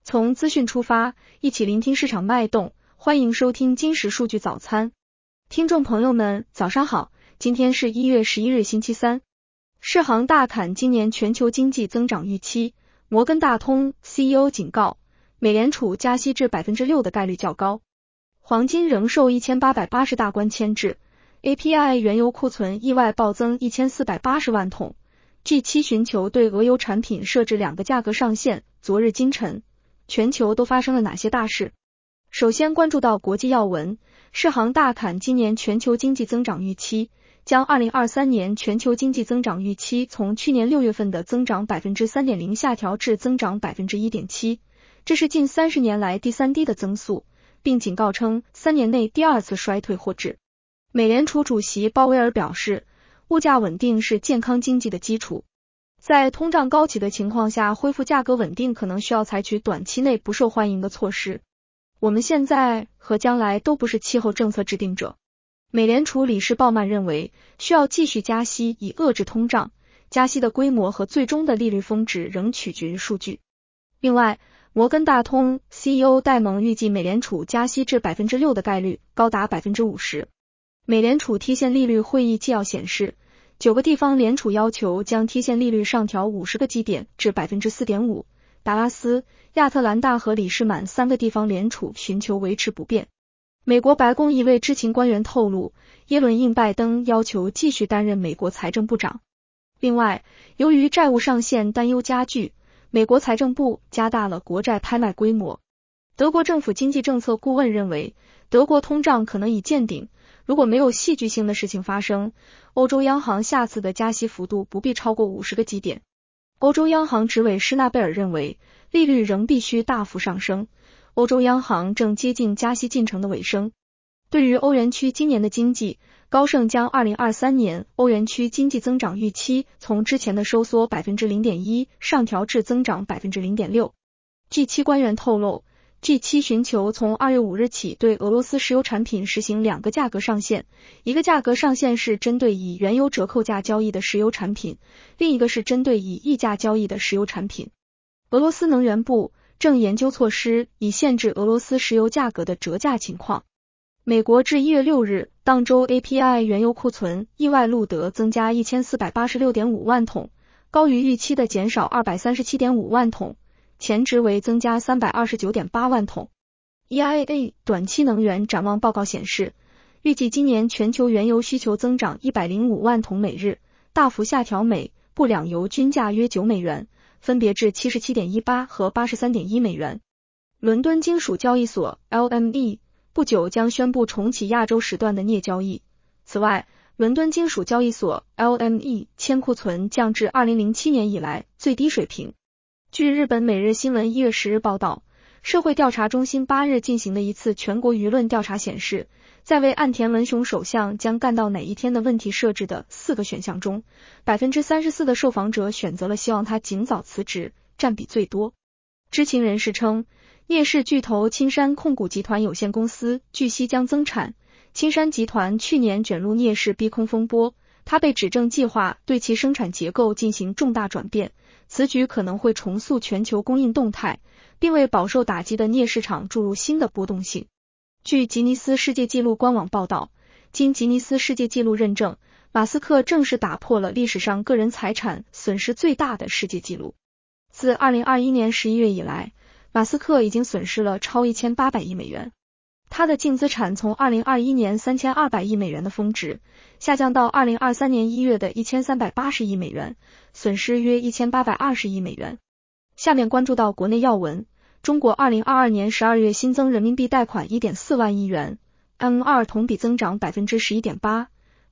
从资讯出发，一起聆听市场脉动，欢迎收听今时数据早餐。听众朋友们，早上好，今天是1月11日星期三。世行大砍今年全球经济增长预期，摩根大通 CEO 警告，美联储加息至 6% 的概率较高。黄金仍受1880大关牵制， API 原油库存意外暴增1480万桶。G7 寻求对俄油产品设置2个价格上限，昨日今晨全球都发生了哪些大事？首先关注到国际要闻，世行大砍今年全球经济增长预期，将2023年全球经济增长预期从去年6月份的增长 3.0% 下调至增长 1.7%， 这是近30年来第3低的增速，并警告称3年内第2次衰退或至。美联储主席鲍威尔表示，物价稳定是健康经济的基础。在通胀高企的情况下，恢复价格稳定可能需要采取短期内不受欢迎的措施。我们现在和将来都不是气候政策制定者。美联储理事鲍曼认为，需要继续加息以遏制通胀，加息的规模和最终的利率峰值仍取决于数据。另外，摩根大通 CEO 戴蒙预计美联储加息至 6% 的概率高达 50%。美联储贴现利率会议纪要显示，9个地方联储要求将贴现利率上调50个基点至 4.5%， 达拉斯、亚特兰大和里士满3个地方联储寻求维持不变。美国白宫一位知情官员透露，耶伦应拜登要求继续担任美国财政部长。另外，由于债务上限担忧加剧，美国财政部加大了国债拍卖规模。德国政府经济政策顾问认为，德国通胀可能已见顶，如果没有戏剧性的事情发生，欧洲央行下次的加息幅度不必超过50个基点。欧洲央行执委施纳贝尔认为，利率仍必须大幅上升，欧洲央行正接近加息进程的尾声。对于欧元区今年的经济，高盛将2023年欧元区经济增长预期从之前的收缩 0.1% 上调至增长 0.6%。G7 官员透露，G7 寻求从2月5日起对俄罗斯石油产品实行2个价格上限，一个价格上限是针对以原油折扣价交易的石油产品，另一个是针对以溢价交易的石油产品。俄罗斯能源部正研究措施以限制俄罗斯石油价格的折价情况。美国至1月6日当周 API 原油库存意外录得增加 1486.5 万桶，高于预期的减少 237.5 万桶，前值为增加 329.8 万桶。EIA 短期能源展望报告显示，预计今年全球原油需求增长105万桶每日，大幅下调每布两油均价约$9，分别至 77.18 和 83.1美元。伦敦金属交易所 LME 不久将宣布重启亚洲时段的镍交易。此外，伦敦金属交易所 LME 铅库存降至2007年以来最低水平。据日本每日新闻1月10日报道，社会调查中心8日进行的一次全国舆论调查显示，在为岸田文雄首相将干到哪一天的问题设置的4个选项中， 34% 的受访者选择了希望他尽早辞职，占比最多。知情人士称，镍市巨头青山控股集团有限公司据悉将增产，青山集团去年卷入镍市逼空风波，它被指正计划对其生产结构进行重大转变，此举可能会重塑全球供应动态，并为饱受打击的镍市场注入新的波动性。据吉尼斯世界纪录官网报道，经吉尼斯世界纪录认证，马斯克正式打破了历史上个人财产损失最大的世界纪录。自2021年11月以来，马斯克已经损失了超1800亿美元。他的净资产从2021年3200亿美元的峰值，下降到2023年1月的1380亿美元，损失约1820亿美元。下面关注到国内要闻，中国2022年12月新增人民币贷款 1.4 万亿元 ，N2 同比增长 11.8%，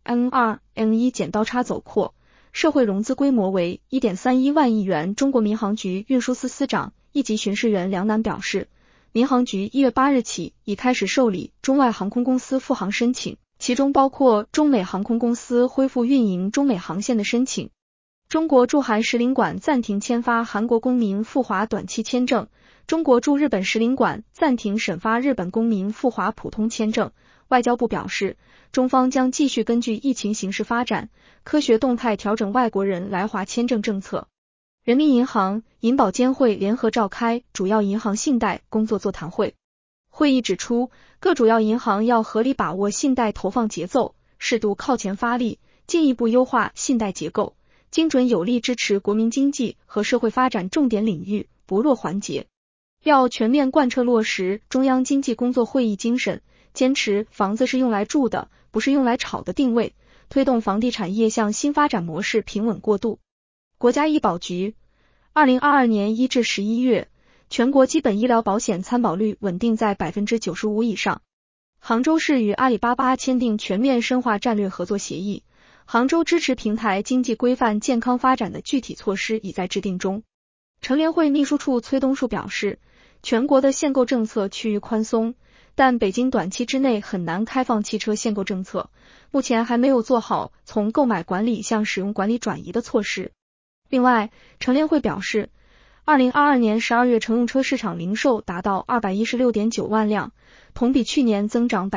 N2、N1 剪刀差走扩，社会融资规模为 1.31 万亿元。中国民航局运输司司长、一级巡视员梁楠表示，民航局1月8日起已开始受理中外航空公司复航申请，其中包括中美航空公司恢复运营中美航线的申请。中国驻韩使领馆暂停签发韩国公民赴华短期签证，中国驻日本使领馆暂停审发日本公民赴华普通签证。外交部表示，中方将继续根据疫情形势发展，科学动态调整外国人来华签证政策。 人民银行、银保监会联合召开主要银行信贷工作座谈会。会议指出，各主要银行要合理把握信贷投放节奏，适度靠前发力，进一步优化信贷结构，精准有力支持国民经济和社会发展重点领域不弱环节。要全面贯彻落实中央经济工作会议精神，坚持房子是用来住的，不是用来炒的定位，推动房地产业向新发展模式平稳过渡。国家医保局2022年1至11月，全国基本医疗保险参保率稳定在 95% 以上。杭州市与阿里巴巴签订全面深化战略合作协议，杭州支持平台经济规范健康发展的具体措施已在制定中。乘联会秘书处崔东树表示，全国的限购政策趋于宽松，但北京短期之内很难开放汽车限购政策，目前还没有做好从购买管理向使用管理转移的措施。另外，乘联会表示，2022年12月乘用车市场零售达到 216.9 万辆，同比去年增长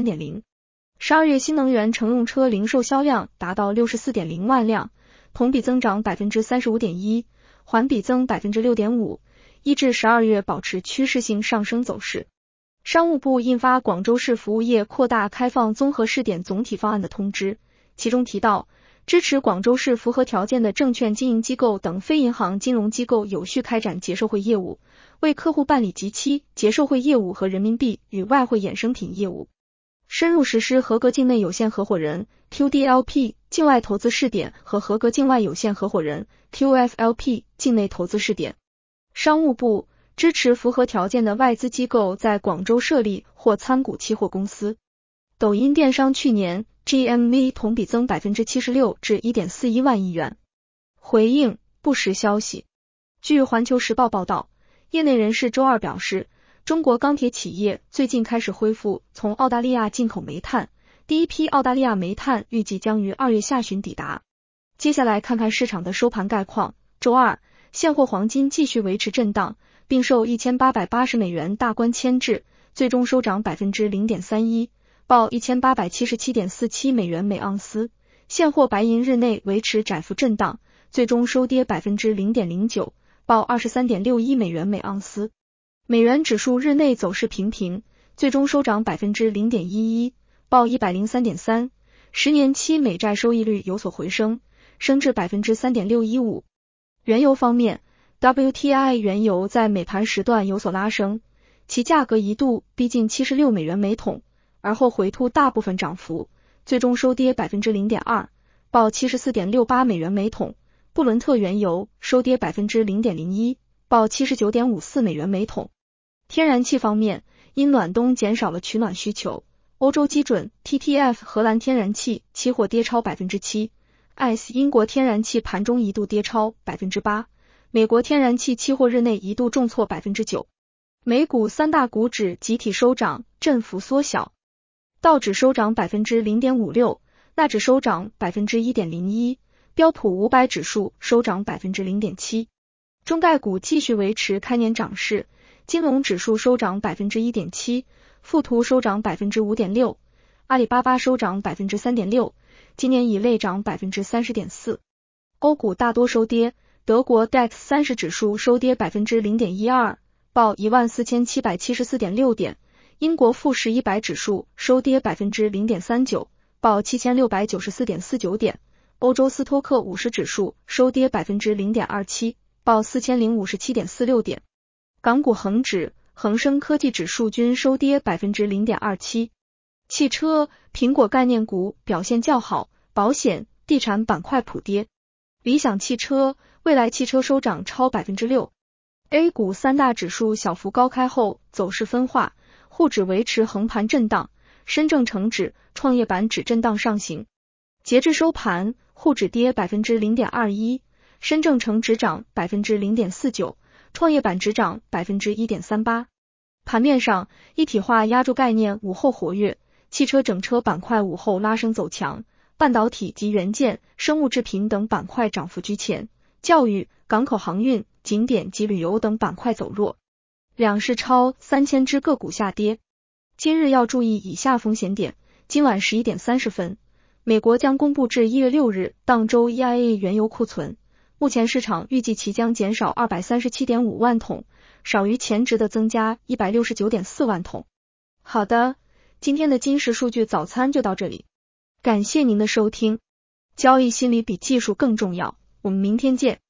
3.0%。12月新能源乘用车零售销量达到 64.0 万辆，同比增长 35.1%， 环比增 6.5%， 1至12月保持趋势性上升走势。商务部印发广州市服务业扩大开放综合试点总体方案的通知，其中提到，支持广州市符合条件的证券经营机构等非银行金融机构有序开展结售汇业务，为客户办理即期结售汇业务和人民币与外汇衍生品业务。深入实施合格境内有限合伙人 QDLP 境外投资试点和合格境外有限合伙人 QFLP 境内投资试点。商务部支持符合条件的外资机构在广州设立或参股期货公司。抖音电商去年GMV 同比增 76% 至 1.41 万亿元。回应不实消息，据环球时报报道，业内人士周二表示，中国钢铁企业最近开始恢复从澳大利亚进口煤炭，第一批澳大利亚煤炭预计将于2月下旬抵达。接下来看看市场的收盘概况。周二，现货黄金继续维持震荡，并受1880美元大关牵制，最终收涨 0.31%。报 1877.47 美元每盎司，现货白银日内维持窄幅震荡，最终收跌 0.09%， 报 23.61 美元每盎司。美元指数日内走势平平，最终收涨 0.11%， 报 103.3， 10年期美债收益率有所回升，升至 3.615%。原油方面， WTI 原油在美盘时段有所拉升，其价格一度逼近76美元每桶，而后回吐大部分涨幅，最终收跌 0.2%， 报 74.68 美元每桶。布伦特原油收跌 0.01%， 报 79.54 美元每桶。天然气方面，因暖冬减少了取暖需求，欧洲基准 TTF 荷兰天然气期货跌超 7%， ICE 英国天然气盘中一度跌超 8%， 美国天然气期货日内一度重挫 9%。 美股三大股指集体收涨，振幅缩小。道指收涨 0.56%， 纳指收涨 1.01%， 标普500指数收涨 0.7%。 中概股继续维持开年涨势，金龙指数收涨 1.7%， 富途收涨 5.6%， 阿里巴巴收涨 3.6%， 今年以累涨 30.4%。 欧股大多收跌，德国 DAX 30指数收跌 0.12%， 报 14,774.6 点。英国富时100指数收跌 0.39%， 报 7694.49 点。欧洲斯托克50指数收跌 0.27%， 报 4057.46 点。港股恒指、恒生科技指数均收跌 0.27%。汽车、苹果概念股表现较好，保险、地产板块普跌。理想汽车、蔚来汽车收涨超 6%。A 股三大指数小幅高开后走势分化，沪指维持横盘震荡，深证成指、创业板指震荡上行。截至收盘，沪指跌 0.21%， 深证成指涨 0.49%， 创业板指涨 1.38%。盘面上，一体化压住概念午后活跃，汽车整车板块午后拉升走强，半导体及元件、生物制品等板块涨幅居前，教育、港口航运、景点及旅游等板块走弱。两市超3000只个股下跌。今日要注意以下风险点。今晚11点30分，美国将公布至1月6日当周 EIA 原油库存， 目前市场预计其将减少 237.5 万桶，少于前值的增加 169.4 万桶。好的，今天的金石数据早餐就到这里，感谢您的收听。交易心理比技术更重要，我们明天见。